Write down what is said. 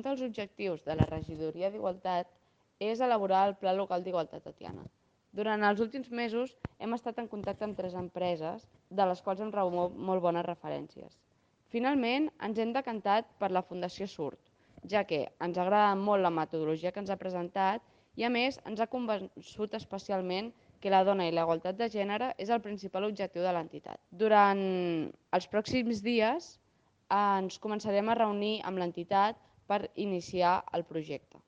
Un dels objectius de la Regidoria d'Igualtat és elaborar el Pla Local d'Igualtat Tatiana. Durant els últims mesos hem estat en contacte amb 3 empreses, de les quals hem rebut molt bones referències. Finalment, ens hem decantat per la Fundació Surt, ja que ens agrada molt la metodologia que ens ha presentat i, a més, ens ha convençut especialment que la dona i la igualtat de gènere és el principal objectiu de l'entitat. Durant els pròxims dies ens començarem a reunir amb l'entitat per iniciar el projecte.